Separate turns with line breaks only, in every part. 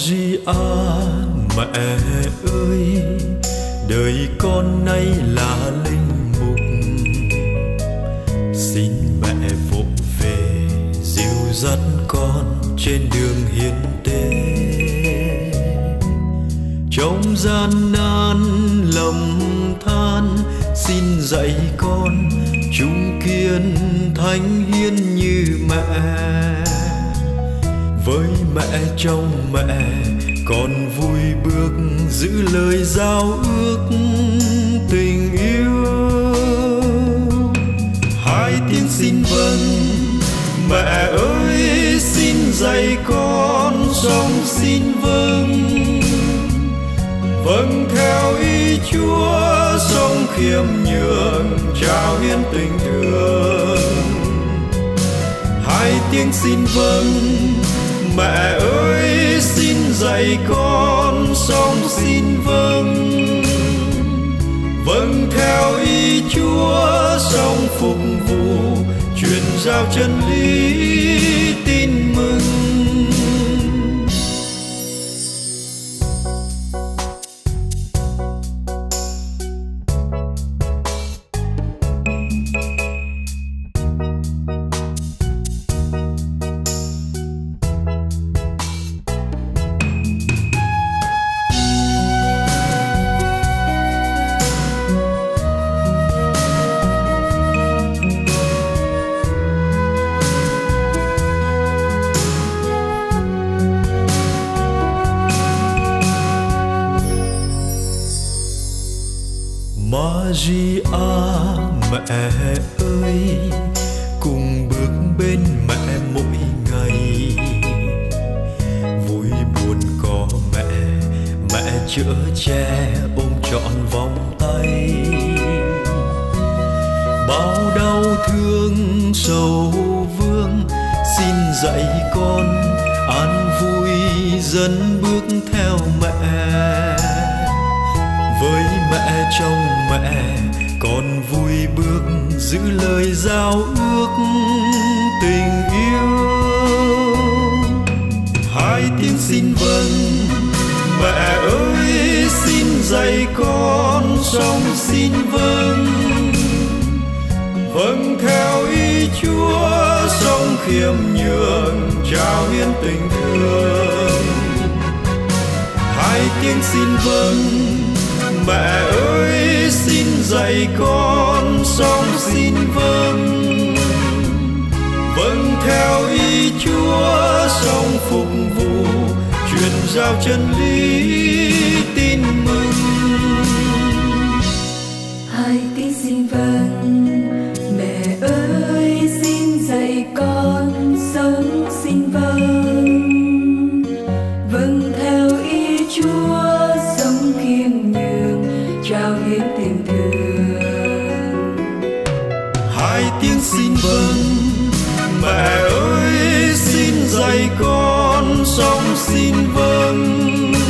Maria mẹ ơi, đời con nay là linh mục, xin mẹ vội về dìu dắt con trên đường hiến tế. Trong gian nan lầm than, xin dạy con chung kiên thánh hiến như mẹ. Với mẹ trong mẹ, con vui bước giữ lời giao ước tình yêu. Hai tiếng xin vâng, mẹ ơi xin dạy con sống xin vâng. Vâng theo ý Chúa, sống khiêm nhường, trao hiến tình thương. Hai tiếng xin vâng, mẹ ơi xin dạy con sống xin vâng. Vâng theo ý Chúa, sống phục vụ, truyền giao chân lý tin mừng. Maria mẹ ơi, cùng bước bên mẹ mỗi ngày. Vui buồn có mẹ, mẹ chở che ôm trọn vòng tay. Bao đau thương sầu vương, xin dạy con an vui dần bước theo mẹ. Với mẹ trong mẹ, con vui bước giữ lời giao ước tình yêu. Hai tiếng xin vâng, mẹ ơi xin dạy con sống xin vâng. Vâng theo ý Chúa, sống khiêm nhường, trao hiến tình thương. Hai tiếng xin vâng, mẹ ơi xin dạy con sống xin vâng. Vâng theo ý Chúa, sống phục vụ, truyền giao chân lý tin mừng.
Hai tiếng xin vâng, mẹ ơi xin dạy con sống xin vâng. Vâng theo ý Chúa, sống khiêm nhường, trao hiến tình thương.
Hai tiếng xin vâng, mẹ ơi xin dạy con sống xin vâng.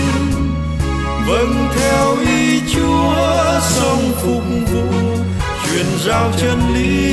Vâng theo ý Chúa, sống phục vụ, truyền giao chân lý